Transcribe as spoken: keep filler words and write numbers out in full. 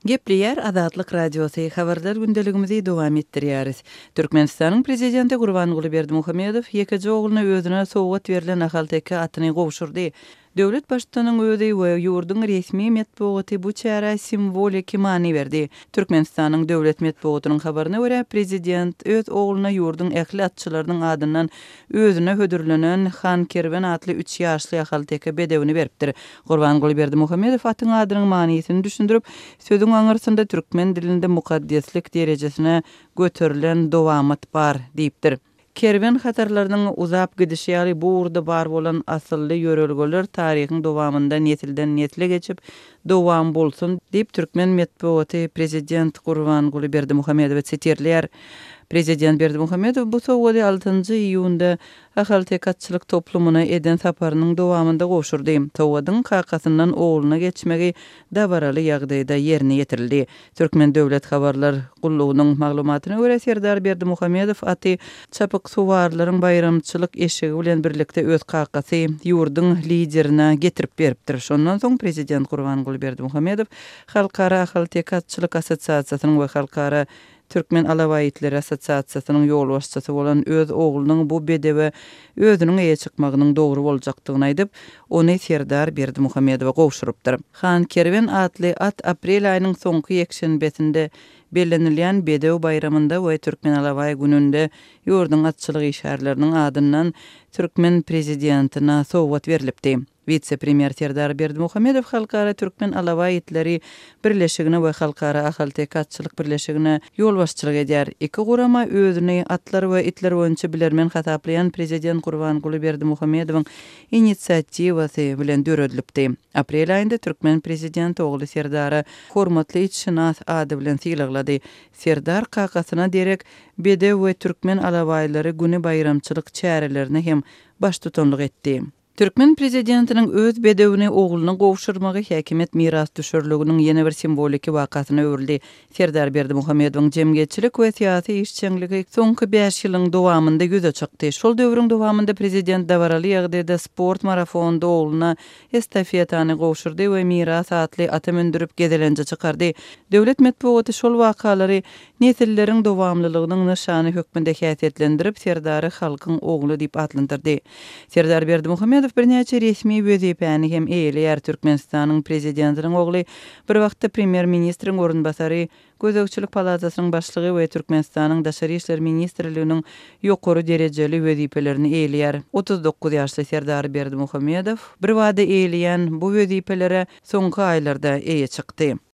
Gepliyer Azatlyk Radiosu habarlar gündeligimizi dowam etdirýäris. Türkmenistanyň prezidenti Gurbanuly Berdimuhammedow ýekeje ogluny özüne sowgat berilen ahalteke atyny gowşurdy. Döwlet başçysynyň özi we ýurdun resmi medeniýeti bu çäre simbolik many berdi. Türkmenistanyň döwlet medeniýetiniň habaryna görä, prezident öz ogluny ýurdun ähliatçylarynyň adyndan özüne hödürlenen Han Kerven atly üç ýaşly ahalteke bedewini beripdir. Gurbanuly Berdimuhammedow atyň adynyň manysyny düşündirip, sözüň aňyrsynda türkmen dilinde mukaddeslik derejesine göterilen dowamat bar diýipdir. Kerven hatarlarynyň uzap gidişi ýaly bu urda bar bolan asylly ýörelgeler taryhyň dowamynda nesilden nesile geçip dowam bolsun diýip türkmen medeniýeti prezident Gurbanuly Berdimuhammedow setirler. Prezident Berdimuhammedow bu sowgady altynjy iýunda ahaltekatçylyk toplumuna eden saparynyň dowamynda gowşurdy. Sowgadyň kakasyndan ogluna geçmegi dabaraly ýagdaýda ýerine ýetirildi. Türkmen döwlet habarlar gullugynyň maglumatyna görä Serdar Berdimuhammedow aty çapyk suwarlaryň bayramçylyk eşigi bilen birlikde öz kakasy ýurdun liderine getirip beripdir. Şondan soň prezident Gurbanuly Berdimuhammedow Halkara Ahaltekatçylyk Assosiasiýasynyň we Halkara Türkmen Alawaýitleri Assosiasiýasynyň ýol başçysy bolan öz oglunyň bu bedewe özüniň eýe çykmagynyň dogry boljakdygyny aýdyp, ony Serdar Berdimuhammedowa gowşurypdyr. Han Kerven atly at aprel aýynyň soňky ýekşenbesinde bellenilýän bedew bayramynda we Türkmen Alawaý gününde ýurdun atçylyk işgärleriniň adyndan Türkmen prezidentine sowgat berilipdi. Vice-premier Serdar Berdimuhammedow Halkara Türkmen Alawaýitleri birleşigine we Halkara Ahaltekatçylyk birleşigine ýol başçylyk edýär. Iki gurama özüni atlar we itler boýunça bilermen hataplayan prezident Gurbanuly Berdimuhammedowyň initsiatiwasy bilen döredilipdi. Aprel aýynda Türkmen prezidenti ogly Serdara hormatly itşinas ady bilen sylaglady. Serdar kakasyna derek bedew we Türkmen Alawaýlary güni bayramçylyk çärelerini hem baş tutanlyk etdi. Türkmen prezidentiniň öz bedewini ogluny gowşurmagy häkimet miras düşürliginiň ýene bir simboliki wakatyna öwrüldi. Serdar Berdimuhammedowyň jemgyýetçilik we syýasy işçiligi soňky beş ýylyň dowamynda göze çykdy. Şol döwrüň dowamynda prezident dabaraly ýagdaýda sport marafonda ogluny estafetany gowşurdy we miras atly ata mündirip gezelenje çykardy. Döwlet medeniýeti şol wakalary nesilleriň dowamlylygynyň nyşany hökmünde häsiýetlendirip Serdary halkyň oglu diýip adlandyrdy. Serdar Berdimuhammedow bir näçe resmi wezipäni hem eýleýär. Türkmenistanyň prezidentiniň ogly bir wagtda premier ministriň orunbasary, Gözegçilik palatasynyň başlygy we Türkmenistanyň daşary işler ministrliginiň ýokary derejeli wezipelerini eýleýär. otuz dokuz ýaşly Serdar Berdimuhammedow bir wada eýleýän bu wezipelere soňky aýlarda eýe çykdy.